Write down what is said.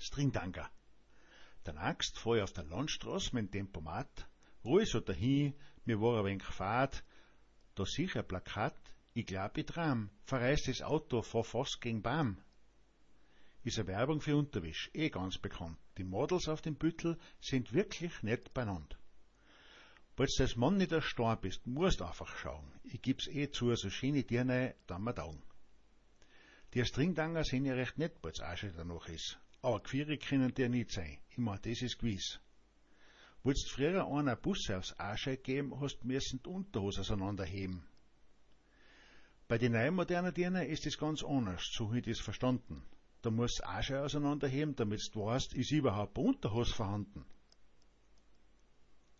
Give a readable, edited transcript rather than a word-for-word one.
Stringtanga. Der nächst fahr ich auf der Landstraße mit dem Tempomat, ruhig so dahin, mir war ein wenig fad, da sieh ein Plakat, ich glaub ich tram, verreist das Auto, fahr fast gegen Baum. Ist eine Werbung für Unterwäsch, ganz bekannt. Die Models auf dem Büttel sind wirklich nett beieinander. Falls du als Mann nicht erstarrt bist, musst einfach schauen. Ich gib's zu, so schöne Dirne, dann mir taugen. Die Stringtanger sind ja recht nett, weil's auch schon danach ist. Aber gefierig können die nicht sein. Ich mein, das ist gewiss. Wollt's früher einer Busse aufs Arschei geben, hast müssen die Unterhose auseinanderheben. Bei den neuen modernen Dirnen ist es ganz anders, so hab ich das verstanden. Da musst du Arschei auseinanderheben, damit du weißt, ist überhaupt eine Unterhose vorhanden.